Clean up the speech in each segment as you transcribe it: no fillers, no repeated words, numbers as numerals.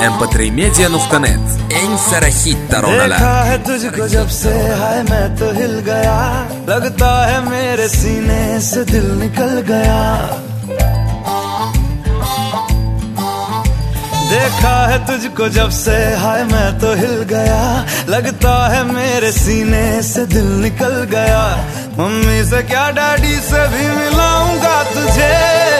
mp3media.net eng sara hit taronalar. देखा है तुझको जब से हाय मैं तो हिल गया, लगता है मेरे सीने से दिल निकल गया। देखा है तुझको जब से हाय मैं तो हिल गया, लगता है मेरे सीने से दिल निकल गया। मम्मी से क्या डैडी से भी मिलाऊंगा तुझे,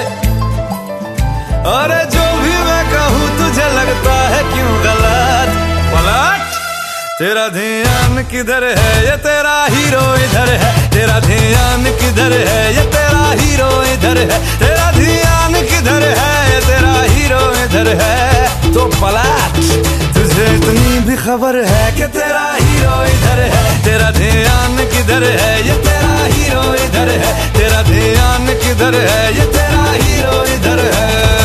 और जो भी मैं कहूँ तुझे लगता है क्यों गलत। पलट तेरा ध्यान किधर है, ये तेरा हीरो इधर है। तेरा ध्यान किधर है, ये तेरा हीरो इधर है। तेरा ध्यान किधर है, ये तेरा हीरो इधर है। तो पलट तुझे इतनी भी खबर है कि तेरा हीरो इधर है। तेरा ध्यान किधर है, ये तेरा हीरो इधर है। तेरा ध्यान किधर है, ये तेरा हीरो इधर है।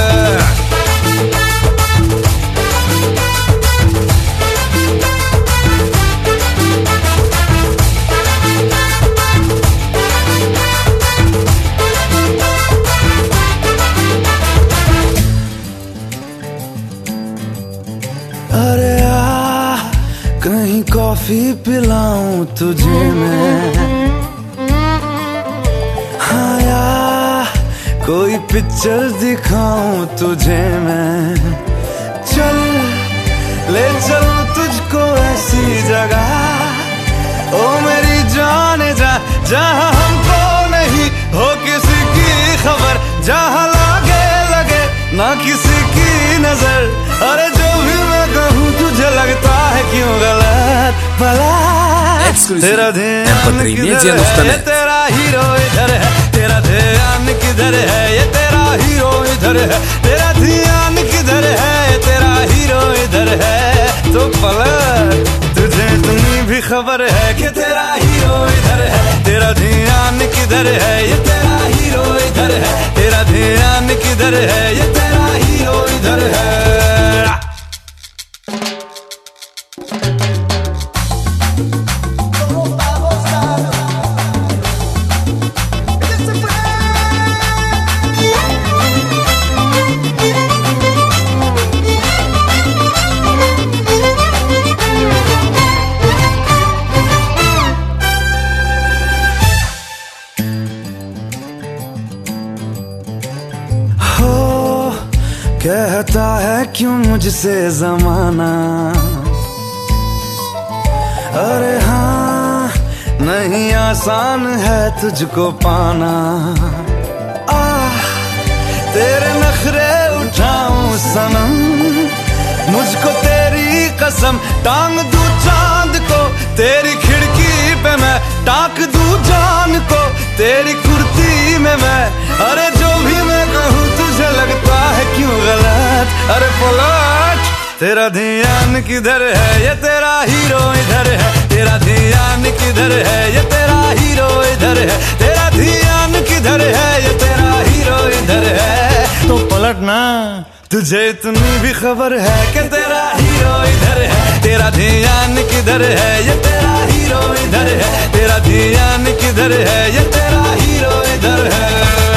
अरे आ कहीं कॉफी पिलाऊं तुझे मैं, हाँ यार कोई पिक्चर दिखाऊं तुझे मैं। चल ले चलूं तुझको ऐसी जगह, ओ मेरी जाने जा, जहाँ हमको नहीं हो किसी की खबर, जहाँ लगे ना किसी की नजर। अरे जो भी मैं कहूँ तुझे लगता है क्यों गलत। भला तेरा ध्यान किधर है, ये तेरा हीरो इधर है। तेरा ध्यान किधर है, ये तेरा हीरो इधर है। तेरा ध्यान किधर है, ये तेरा हीरो इधर है। तो पलट तुझे इतनी भी खबर है कि तेरा हीरो इधर है। तेरा ध्यान किधर है, ये तेरा हीरो इधर है। तेरा ध्यान किधर है, ये तेरा हीरो इधर है। कहता है क्यों मुझसे जमाना, अरे हाँ नहीं आसान है तुझको पाना। तेरे नखरे उठाऊं सनम, मुझको तेरी कसम टांग दूं चांद को। तेरी खिड़की पे मैं टाक दूं जान को, तेरी कुर्ती में मैं। अरे जो भी मैं कहूँ तुझे लगता है क्यों गलत। अरे पलट तेरा ध्यान किधर है, ये तेरा हीरो इधर है। तेरा ध्यान किधर है, ये तेरा हीरो इधर है। तेरा ध्यान किधर है, ये तेरा हीरो इधर है। तो पलट ना तुझे इतनी भी खबर है कि तेरा हीरो इधर है। तेरा ध्यान किधर है, ये तेरा हीरो इधर है। तेरा ध्यान किधर है, ये तेरा हीरो इधर है।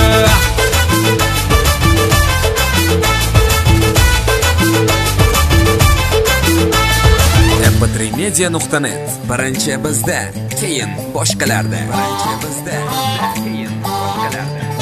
mp3media.net birinchi bizda, keyin boshqalarda.